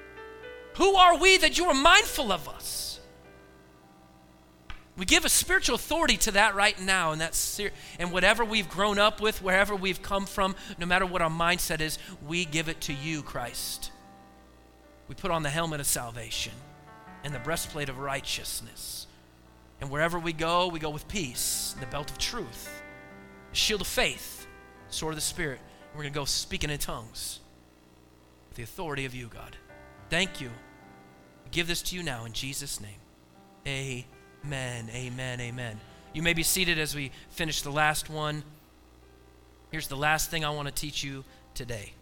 Who are we that you are mindful of us? We give a spiritual authority to that right now, and that's ser- and whatever we've grown up with, wherever we've come from, no matter what our mindset is, we give it to you, Christ. We put on the helmet of salvation and the breastplate of righteousness. And wherever we go, we go with peace, the belt of truth, the shield of faith, sword of the Spirit. We're going to go speaking in tongues with the authority of you, God. Thank you. We give this to you now in Jesus' name. Amen, amen, amen. You may be seated as we finish the last one. Here's the last thing I want to teach you today.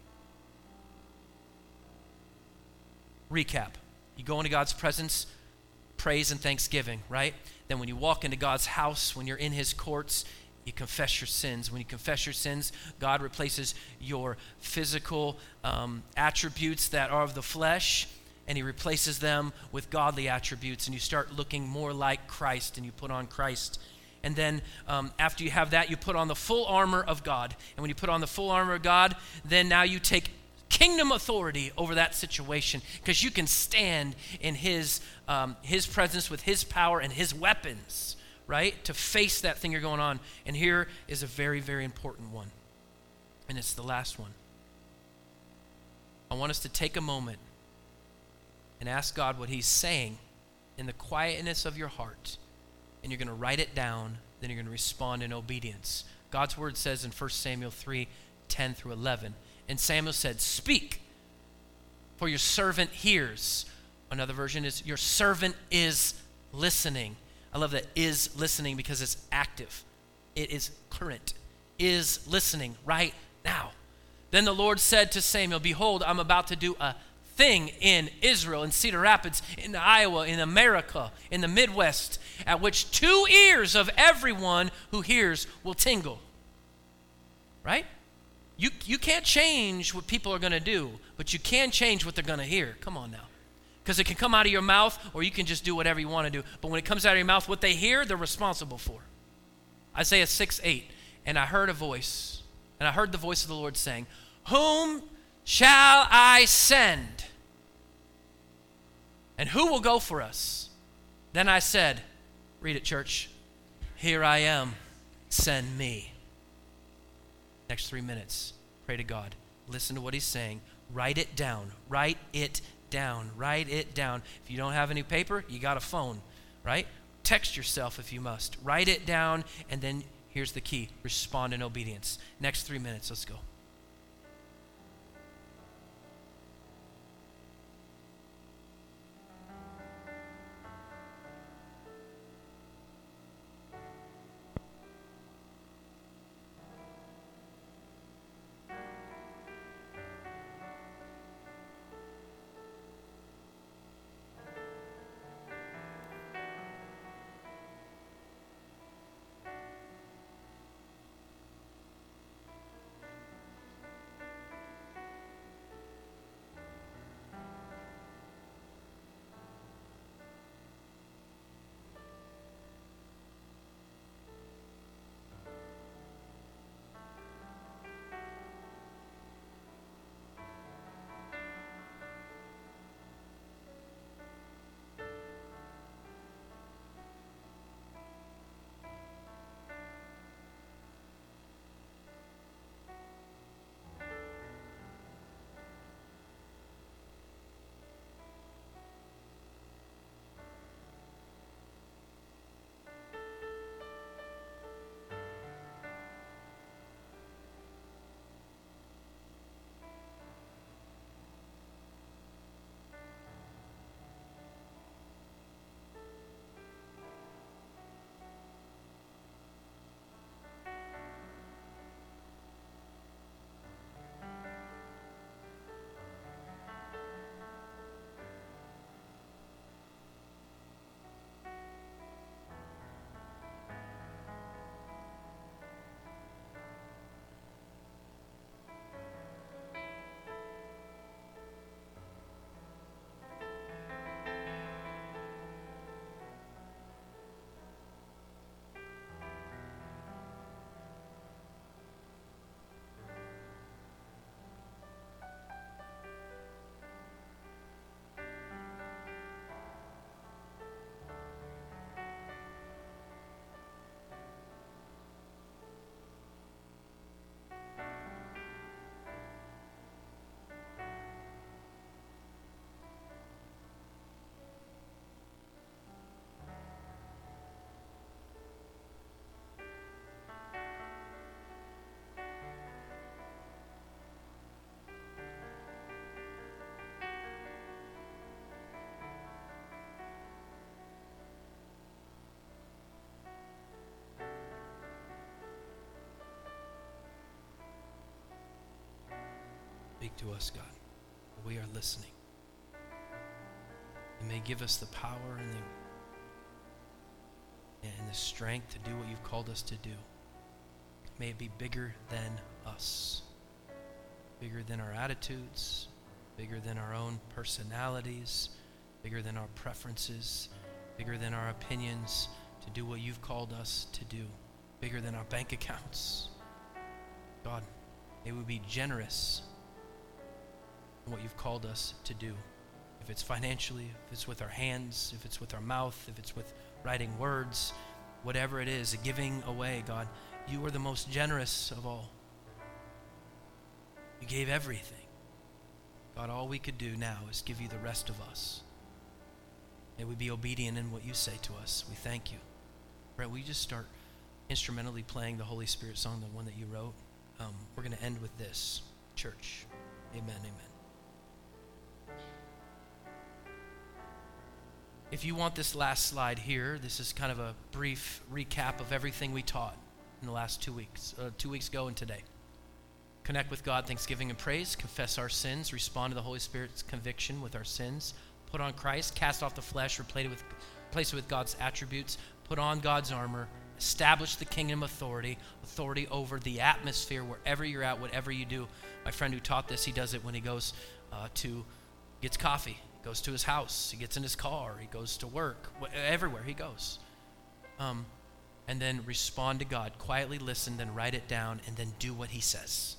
Recap. You go into God's presence, praise and thanksgiving, right? Then when you walk into God's house, when you're in his courts, you confess your sins. When you confess your sins, God replaces your physical um, attributes that are of the flesh, and he replaces them with godly attributes, and you start looking more like Christ, and you put on Christ. And then um, after you have that, you put on the full armor of God. And when you put on the full armor of God, then now you take kingdom authority over that situation, because you can stand in his um, his presence with his power and his weapons, right, to face that thing you're going on. And here is a very, very important one, and it's the last one. I want us to take a moment and ask God what he's saying in the quietness of your heart, and you're going to write it down, then you're going to respond in obedience. God's word says in First Samuel three, ten through eleven, and Samuel said, "Speak, for your servant hears." Another version is, "Your servant is listening." I love that "is listening" because it's active. It is current. Is listening right now. Then the Lord said to Samuel, "Behold, I'm about to do a thing in Israel, in Cedar Rapids, in Iowa, in America, in the Midwest, at which two ears of everyone who hears will tingle." Right? You, you can't change what people are going to do, but you can change what they're going to hear. Come on now. Because it can come out of your mouth, or you can just do whatever you want to do. But when it comes out of your mouth, what they hear, they're responsible for. Isaiah six, eight, "And I heard a voice, and I heard the voice of the Lord saying, Whom shall I send? And who will go for us? Then I said," read it, church, "Here I am, send me." Next three minutes, pray to God. Listen to what he's saying. Write it down. Write it down. Write it down. If you don't have any paper, you got a phone, right? Text yourself if you must. Write it down, and then here's the key. Respond in obedience. Next three minutes, let's go. to us, God. We are listening. And may give us the power and the, and the strength to do what you've called us to do. May it be bigger than us, bigger than our attitudes, bigger than our own personalities, bigger than our preferences, bigger than our opinions, to do what you've called us to do, bigger than our bank accounts. God, may we be generous in what you've called us to do. If it's financially, if it's with our hands, if it's with our mouth, if it's with writing words, whatever it is, giving away, God, you are the most generous of all. You gave everything. God, all we could do now is give you the rest of us. May we be obedient in what you say to us. We thank you. Brett, will you just start instrumentally playing the Holy Spirit song, the one that you wrote? Um, we're going to end with this. Church. Amen, amen. If you want this last slide here, this is kind of a brief recap of everything we taught in the last two weeks, uh, two weeks ago and today. Connect with God, thanksgiving and praise, confess our sins, respond to the Holy Spirit's conviction with our sins, put on Christ, cast off the flesh, replace it with, replace it with God's attributes, put on God's armor, establish the kingdom authority, authority over the atmosphere wherever you're at, whatever you do. My friend who taught this, he does it when he goes uh, to, gets coffee. Goes to his house, he gets in his car, he goes to work, wh- everywhere he goes. Um, and then respond to God, quietly listen, then write it down, and then do what he says.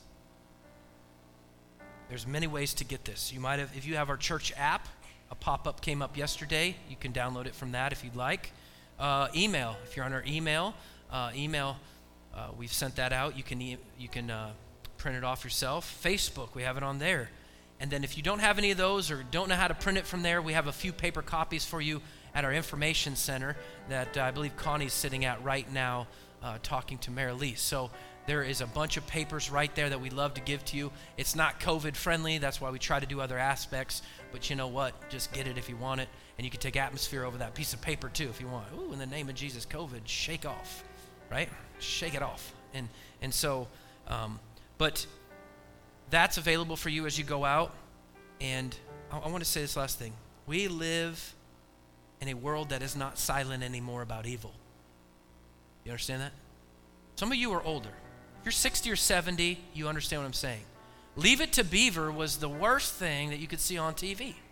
There's many ways to get this. You might have, if you have our church app, a pop-up came up yesterday. You can download it from that if you'd like. Uh, email, if you're on our email, uh, email, uh, we've sent that out. You can, e- you can uh, print it off yourself. Facebook, we have it on there. And then if you don't have any of those or don't know how to print it from there, we have a few paper copies for you at our information center that uh, I believe Connie's sitting at right now uh, talking to Mary Lee. So there is a bunch of papers right there that we'd love to give to you. It's not COVID friendly. That's why we try to do other aspects. But you know what? Just get it if you want it. And you can take atmosphere over that piece of paper too if you want. Ooh, in the name of Jesus, COVID, shake off, right? Shake it off. And, and so, um, but... that's available for you as you go out. And I, I want to say this last thing. We live in a world that is not silent anymore about evil. You understand that? Some of you are older. If you're sixty or seventy, you understand what I'm saying. Leave It to Beaver was the worst thing that you could see on T V.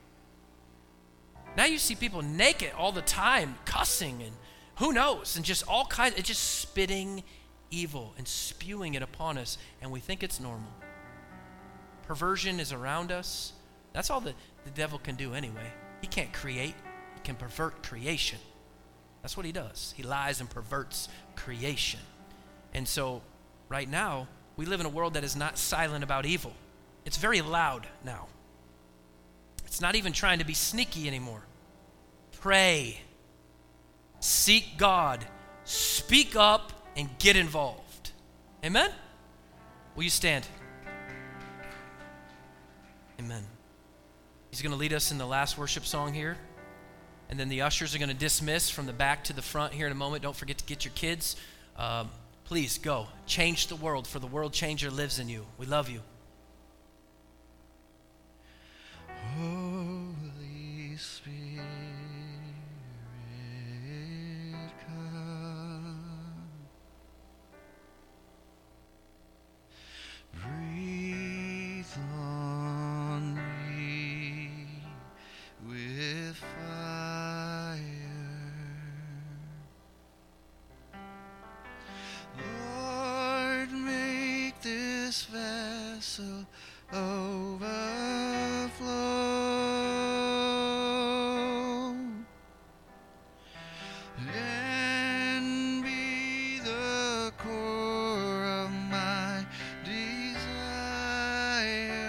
Now you see people naked all the time, cussing and who knows, and just all kinds, it's just spitting evil and spewing it upon us, and we think it's normal. Perversion is around us. That's all that the devil can do anyway. He can't create. He can pervert creation. That's what he does. He lies and perverts creation. And so right now, we live in a world that is not silent about evil. It's very loud now. It's not even trying to be sneaky anymore. Pray. Seek God. Speak up and get involved. Amen? Will you stand? Amen. He's going to lead us in the last worship song here. And then the ushers are going to dismiss from the back to the front here in a moment. Don't forget to get your kids. Um, please go. Change the world, for the world changer lives in you. We love you. Holy Spirit, come. Breathe on me with fire. Lord, make this vessel overflow and be the core of my desire.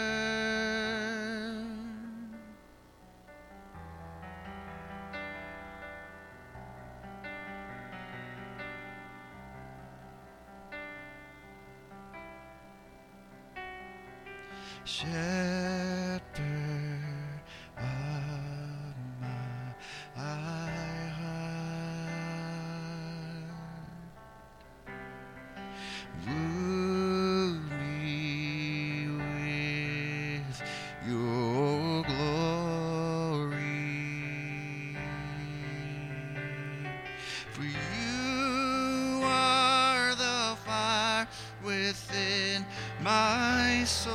Shepherd of my heart, wound me with For you are the fire within my soul.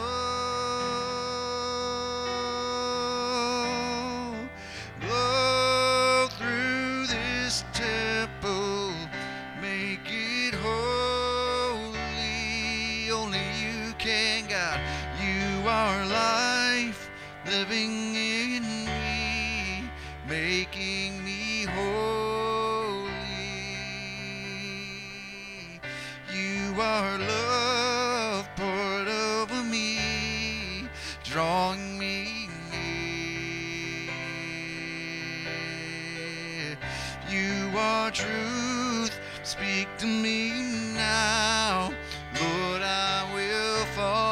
Blow through this temple, make it holy. Only you can, God. You are life living in me, making me holy. You are love poured over me, drawing me near. You are truth, speak to me now. Lord, I will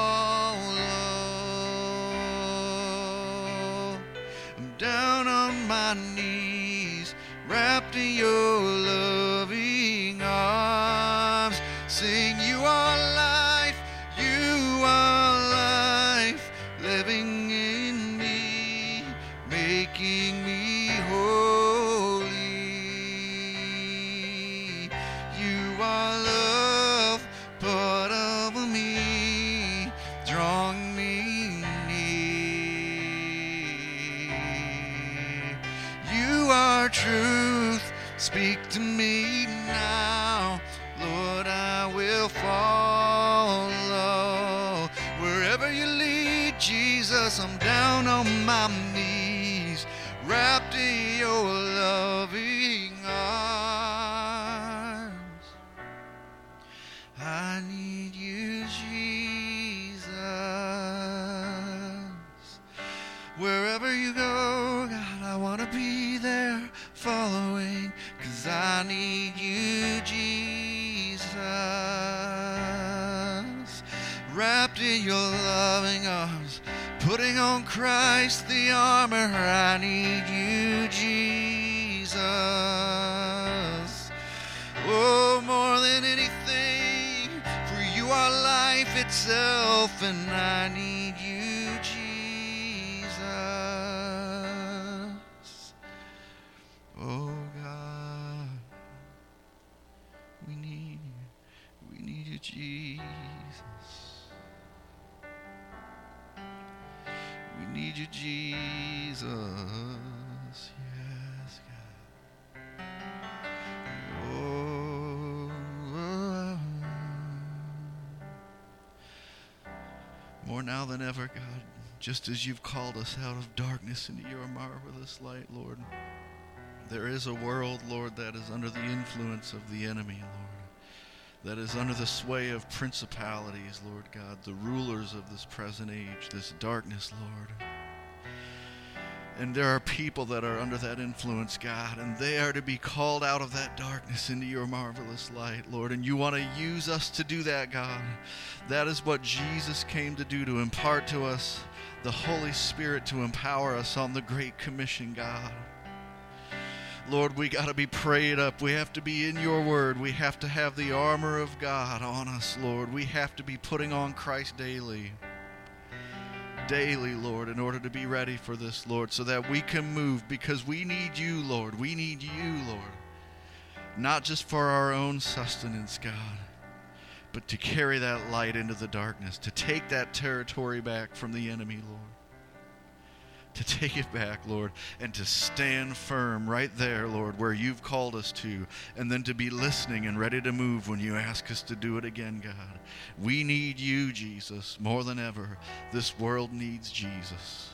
follow. I'm down on my knees, wrapped in your loving arms. Sing, you are life, you are life, living in me, making me holy. You are love, poured over me, drawing me near. You are truth, speak to me now. Lord, I will follow. Wherever you lead, Jesus, I'm down on my knees, wrapped in your loving arms. I need you, Jesus. Wherever you go, God, I want to be there following, 'cause I need you, Jesus. Wrapped in your loving arms, putting on Christ the armor. I need you, Jesus. Oh, more than anything, for you are life itself, and I need you, Jesus. Oh, God, we need you. We need you, Jesus. We need you, Jesus. Yes, God. Oh, oh. More now than ever, God, just as you've called us out of darkness into your marvelous light, Lord. There is a world, Lord, that is under the influence of the enemy, Lord, that is under the sway of principalities, Lord God, the rulers of this present age, this darkness, Lord. And there are people that are under that influence, God, and they are to be called out of that darkness into your marvelous light, Lord. And you want to use us to do that, God. That is what Jesus came to do, to impart to us the Holy Spirit, to empower us on the Great Commission, God. Lord, we got to be prayed up. We have to be in your word. We have to have the armor of God on us, Lord. We have to be putting on Christ daily. Daily, Lord, in order to be ready for this, Lord, so that we can move, because we need you, Lord. We need you, Lord. Not just for our own sustenance, God, but to carry that light into the darkness, to take that territory back from the enemy, Lord. To take it back, Lord, and to stand firm right there, Lord, where you've called us to, and then to be listening and ready to move when you ask us to do it again, God. We need you, Jesus, more than ever. This world needs Jesus.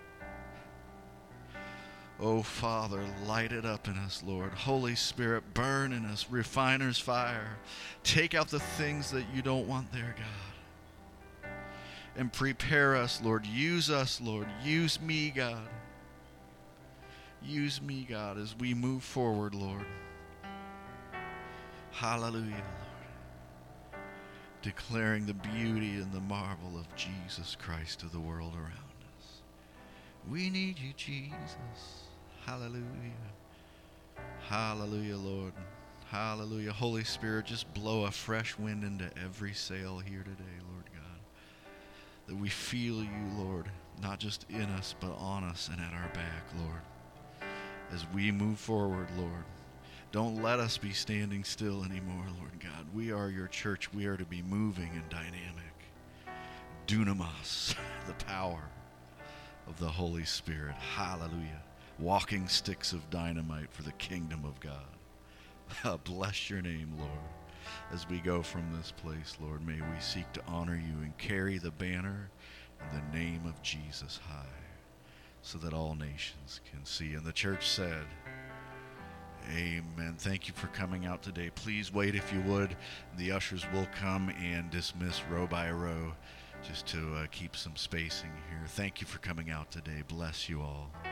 Oh, Father, light it up in us, Lord. Holy Spirit, burn in us, refiner's fire. Take out the things that you don't want there, God. And prepare us, Lord. Use us, Lord. Use me, God. Use me, God, as we move forward, Lord. Hallelujah, Lord. Declaring the beauty and the marvel of Jesus Christ to the world around us. We need you, Jesus. Hallelujah. Hallelujah, Lord. Hallelujah. Holy Spirit, just blow a fresh wind into every sail here today, Lord God. That we feel you, Lord, not just in us, but on us and at our back, Lord. As we move forward, Lord, Don't let us be standing still anymore, Lord God. We are your church. We are to be moving and dynamic. Dunamis, the power of the Holy Spirit. Hallelujah. Walking sticks of dynamite for the kingdom of God. Bless your name, Lord. As we go from this place, Lord, may we seek to honor you and carry the banner in the name of Jesus high, so that all nations can see. And the church said, amen. Thank you for coming out today. Please wait if you would. The ushers will come and dismiss row by row just to uh, keep some spacing here. Thank you for coming out today. Bless you all.